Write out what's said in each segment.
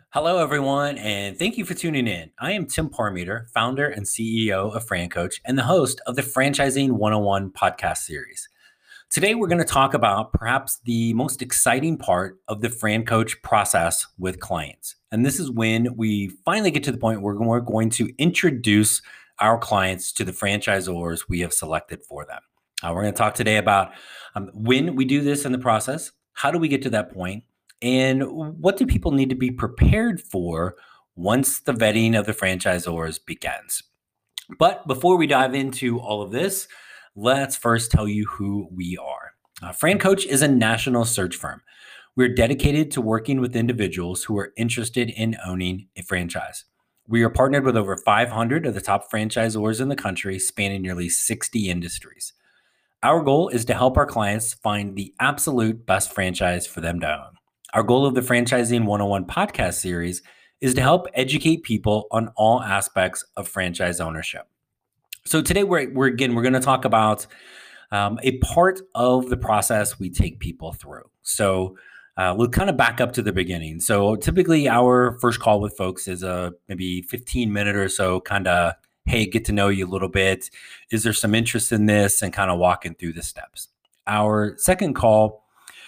Hello, everyone, and thank you for tuning in. I am Tim Parmeter, founder and CEO of FranCoach and the host of the Franchising 101 podcast series. Today, we're going to talk about perhaps the most exciting part of the FranCoach process with clients. And this is when we finally get to the point where we're going to introduce our clients to the franchisors we have selected for them. We're going to talk today about when we do this in the process, how do we get to that point, and what do people need to be prepared for once the vetting of the franchisors begins? But before we dive into all of this, let's first tell you who we are. FranCoach is a national search firm. We're dedicated to working with individuals who are interested in owning a franchise. We are partnered with over 500 of the top franchisors in the country, spanning nearly 60 industries. Our goal is to help our clients find the absolute best franchise for them to own. Our goal of the Franchising 101 podcast series is to help educate people on all aspects of franchise ownership. So today we're going to talk about a part of the process we take people through. So we'll kind of back up to the beginning. So typically our first call with folks is a maybe 15-minute or so kind of, hey, get to know you a little bit. Is there some interest in this? And kind of walking through the steps. Our second call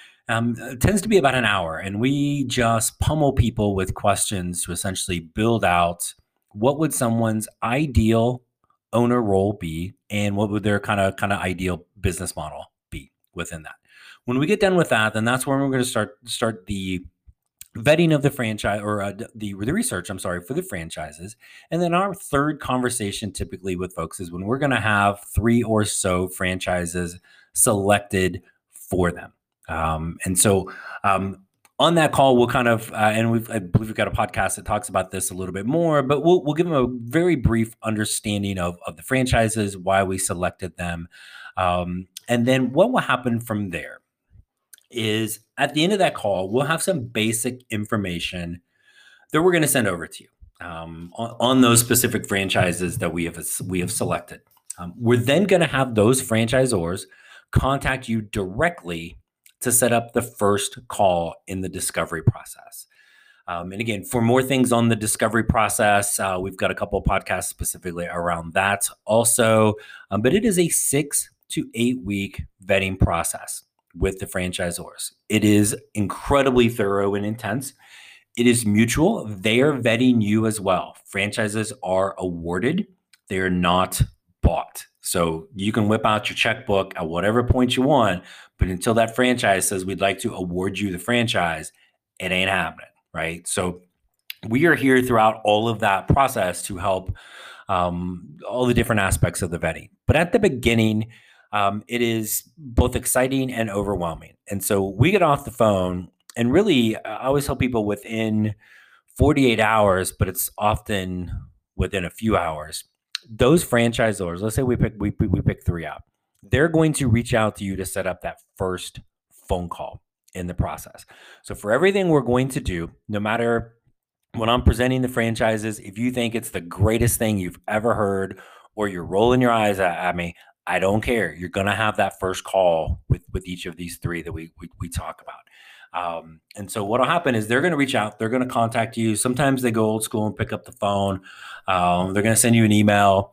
tends to be about an hour, and we just pummel people with questions to essentially build out what would someone's ideal owner role be, and what would their kind of ideal business model be within that. When we get done with that, then that's when we're going to start the vetting of the franchise or the research, for the franchises. And then our third conversation typically with folks is when we're going to have 3 or so franchises selected for them. And so on that call, we'll kind of, I believe we've got a podcast that talks about this a little bit more, but we'll give them a very brief understanding of the franchises, why we selected them. And then what will happen from there is at the end of that call, we'll have some basic information that we're going to send over to you on those specific franchises that we have selected. We're then going to have those franchisors contact you directly to set up the first call in the discovery process. And again, for more things on the discovery process, we've got a couple of podcasts specifically around that also. But it is a 6 to 8 week vetting process with the franchisors. It is incredibly thorough and intense. It is mutual. They are vetting you as well. Franchises are awarded. They are not bought. So you can whip out your checkbook at whatever point you want, but until that franchise says we'd like to award you the franchise, it ain't happening, right? So we are here throughout all of that process to help all the different aspects of the vetting. But at the beginning, it is both exciting and overwhelming. And so we get off the phone, and really, I always tell people within 48 hours, but it's often within a few hours, those franchisors, let's say we pick 3 out, they're going to reach out to you to set up that first phone call in the process. So for everything we're going to do, no matter when I'm presenting the franchises, if you think it's the greatest thing you've ever heard, or you're rolling your eyes at me, I don't care. You're going to have that first call with each of these 3 that we talk about. And so what'll happen is they're going to reach out. They're going to contact you. Sometimes they go old school and pick up the phone. They're going to send you an email,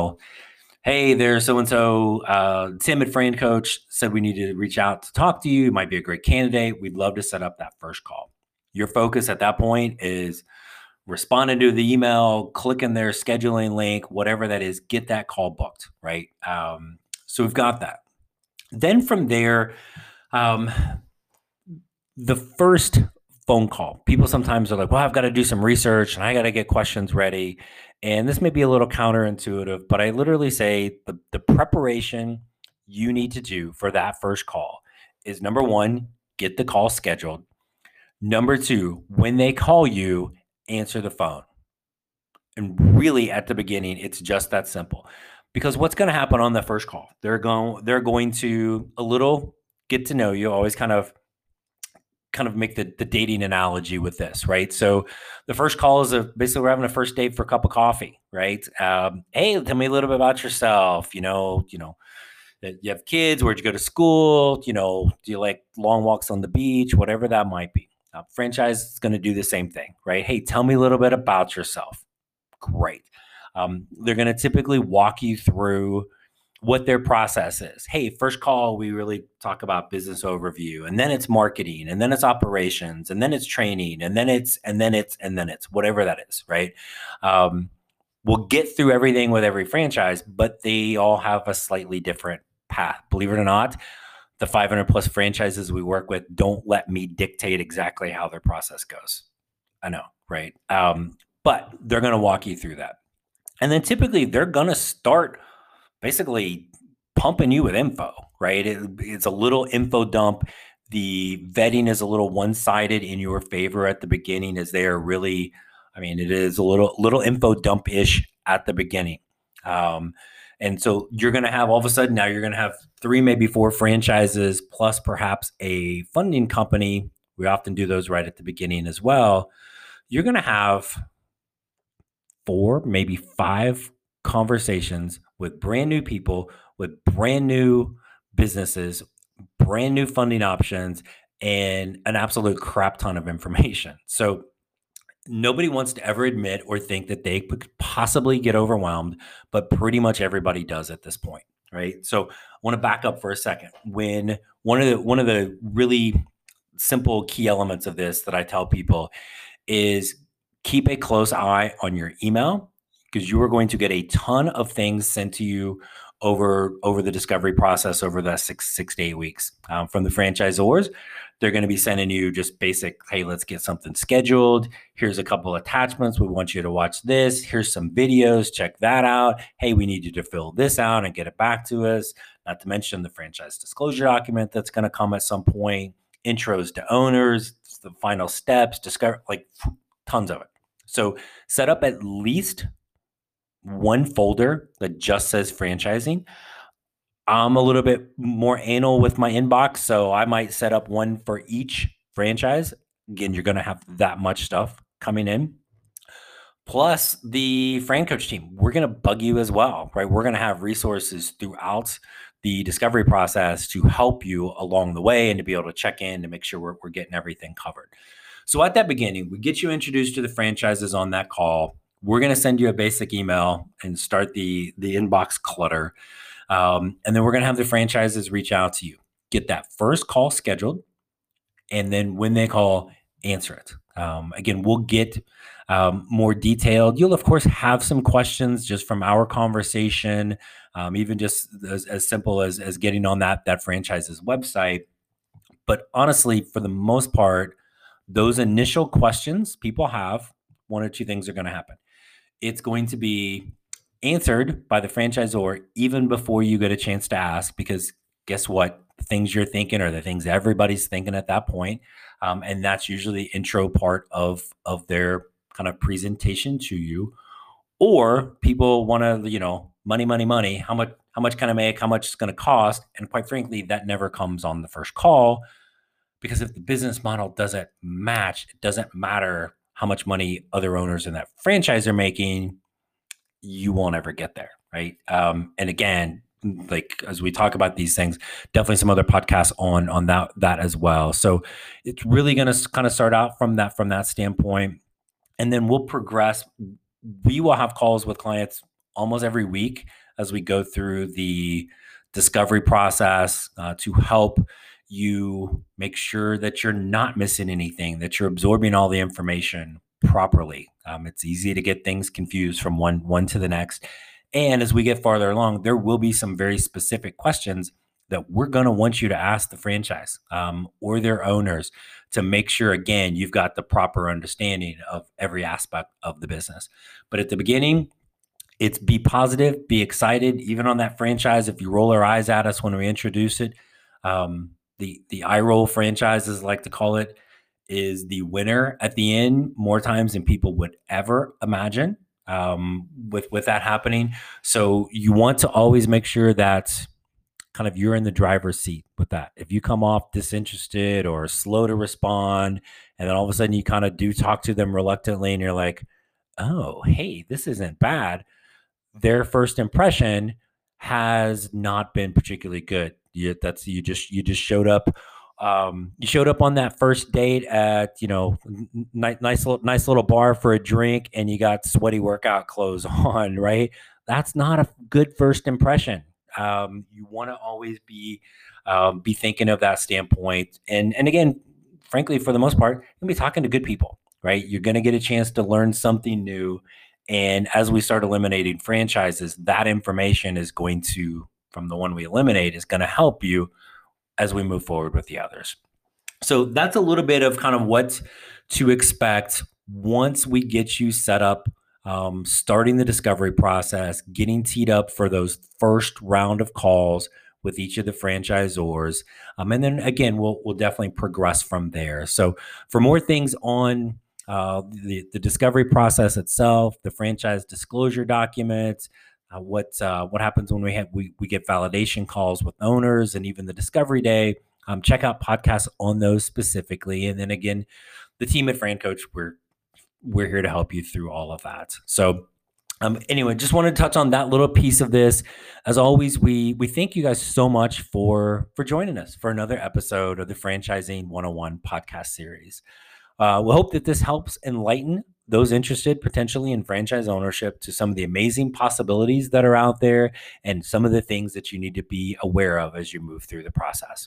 hey, there's so-and-so, Tim at FranCoach said we need to reach out to talk to you. You might be a great candidate. We'd love to set up that first call. Your focus at that point is responding to the email, clicking their scheduling link, whatever that is, get that call booked, right? So we've got that. Then from there, the first phone call, people sometimes are like, well, I've got to do some research and I got to get questions ready. And this may be a little counterintuitive, but I literally say the preparation you need to do for that first call is, number 1, get the call scheduled. Number 2, when they call you, answer the phone. And really at the beginning, it's just that simple. Because what's going to happen on the first call? They're going to a little get to know you, always kind of make the dating analogy with this, right? So the first call is basically we're having a first date for a cup of coffee, right? Hey, tell me a little bit about yourself. That you have kids, where'd you go to school? Do you like long walks on the beach? Whatever that might be. Franchise is going to do the same thing, right? Hey, tell me a little bit about yourself. Great. They're going to typically walk you through what their process is. Hey, first call, we really talk about business overview, and then it's marketing, and then it's operations, and then it's training, and then it's whatever that is, right? We'll get through everything with every franchise, but they all have a slightly different path. Believe it or not, the 500 plus franchises we work with don't let me dictate exactly how their process goes. I know, right? But they're going to walk you through that. And then typically they're going to start basically pumping you with info, right? It's a little info dump. The vetting is a little one-sided in your favor at the beginning, as they are really, it is a little info dump-ish at the beginning. And so you're going to have, all of a sudden now you're going to have 3, maybe 4 franchises plus perhaps a funding company. We often do those right at the beginning as well. You're going to have 4, maybe 5 conversations with brand new people, with brand new businesses, brand new funding options, and an absolute crap ton of information. So nobody wants to ever admit or think that they could possibly get overwhelmed, but pretty much everybody does at this point, right? So I want to back up for a second. When one of the really simple key elements of this that I tell people is keep a close eye on your email, because you are going to get a ton of things sent to you over the discovery process over the 6 to 8 weeks from the franchisors. They're going to be sending you just basic, hey, let's get something scheduled. Here's a couple attachments. We want you to watch this. Here's some videos. Check that out. Hey, we need you to fill this out and get it back to us. Not to mention the franchise disclosure document that's going to come at some point, intros to owners, the final steps, discover, like tons of it. So set up at least one folder that just says franchising. I'm a little bit more anal with my inbox, so I might set up one for each franchise. Again, you're going to have that much stuff coming in. Plus the Fran Coach team, we're going to bug you as well, right? We're going to have resources throughout the discovery process to help you along the way and to be able to check in to make sure we're getting everything covered. So at that beginning, we get you introduced to the franchises on that call. We're going to send you a basic email and start the inbox clutter. And then we're going to have the franchises reach out to you, get that first call scheduled. And then when they call, answer it. Again, we'll get more detailed. You'll, of course, have some questions just from our conversation, even just as simple as getting on that franchise's website. But honestly, for the most part, those initial questions people have, 1 or 2 things are going to happen. It's going to be answered by the franchisor even before you get a chance to ask, because guess what? The things you're thinking are the things everybody's thinking at that point. And that's usually the intro part of their kind of presentation to you. Or people want to, money. How much can I make? How much it's going to cost? And quite frankly, that never comes on the first call, because if the business model doesn't match, it doesn't matter how much money other owners in that franchise are making, you won't ever get there, right? And again, like as we talk about these things, definitely some other podcasts on that as well. So it's really going to kind of start out from that standpoint, and then we'll progress. We will have calls with clients almost every week as we go through the discovery process to help you make sure that you're not missing anything, that you're absorbing all the information properly. It's easy to get things confused from one to the next. And as we get farther along, there will be some very specific questions that we're going to want you to ask the franchise or their owners to make sure, again, you've got the proper understanding of every aspect of the business. But at the beginning, it's be positive, be excited. Even on that franchise, if you roll our eyes at us when we introduce it, the eye roll franchises like to call it, is the winner at the end more times than people would ever imagine with that happening. So you want to always make sure that kind of you're in the driver's seat with that. If you come off disinterested or slow to respond, and then all of a sudden you kind of do talk to them reluctantly and you're like, oh, hey, this isn't bad. Their first impression has not been particularly good. You just showed up You showed up on that first date at, nice little bar for a drink, and you got sweaty workout clothes on, right? That's not a good first impression. You want to always be thinking of that standpoint. And again, frankly, for the most part, you're gonna be talking to good people, right? You're gonna get a chance to learn something new. And as we start eliminating franchises, that information is going to, from the one we eliminate, is going to help you as we move forward with the others. So that's a little bit of kind of what to expect once we get you set up, starting the discovery process, getting teed up for those first round of calls with each of the franchisors. And then again, we'll definitely progress from there. So for more things on the discovery process itself, the franchise disclosure documents, what happens when we get validation calls with owners, and even the discovery day. Check out podcasts on those specifically, and then again, the team at FranCoach, we're here to help you through all of that. So. Anyway, just wanted to touch on that little piece of this. As always, we thank you guys so much for joining us for another episode of the Franchising 101 podcast series. We hope that this helps enlighten those interested potentially in franchise ownership to some of the amazing possibilities that are out there and some of the things that you need to be aware of as you move through the process.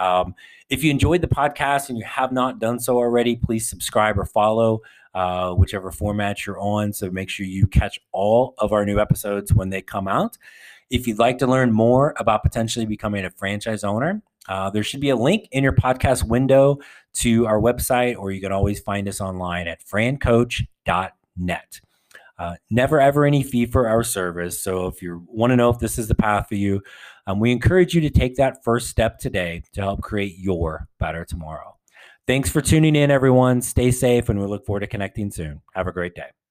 If you enjoyed the podcast and you have not done so already, please subscribe or follow whichever format you're on. So make sure you catch all of our new episodes when they come out. If you'd like to learn more about potentially becoming a franchise owner, there should be a link in your podcast window to our website, or you can always find us online at francoach.net. Never ever any fee for our service. So if you want to know if this is the path for you, we encourage you to take that first step today to help create your better tomorrow. Thanks for tuning in, everyone. Stay safe, and we look forward to connecting soon. Have a great day.